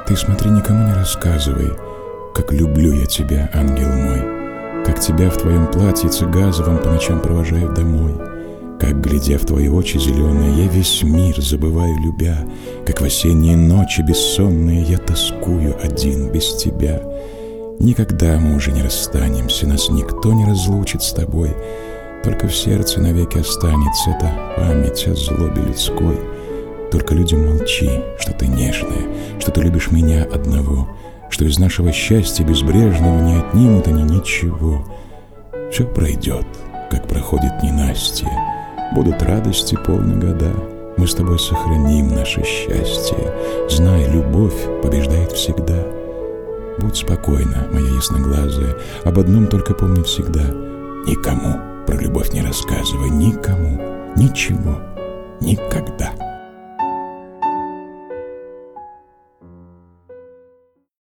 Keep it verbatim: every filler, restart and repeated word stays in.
Ты смотри, никому не рассказывай, как люблю я тебя, ангел мой, как тебя в твоем платьице газовом по ночам провожаю домой, как, глядя в твои очи зеленые, я весь мир забываю, любя, как в осенние ночи бессонные я тоскую один без тебя. Никогда мы уже не расстанемся, нас никто не разлучит с тобой, только в сердце навеки останется эта память о злобе людской. Только людям молчи, что ты нежная, что ты любишь меня одного, что из нашего счастья безбрежного не отнимут они ничего. Все пройдет, как проходит ненастье, будут радости полны года. Мы с тобой сохраним наше счастье, знай, любовь побеждает всегда. Будь спокойна, моя ясноглазая, об одном только помни всегда: никому про любовь не рассказывай, никому, ничего, никогда.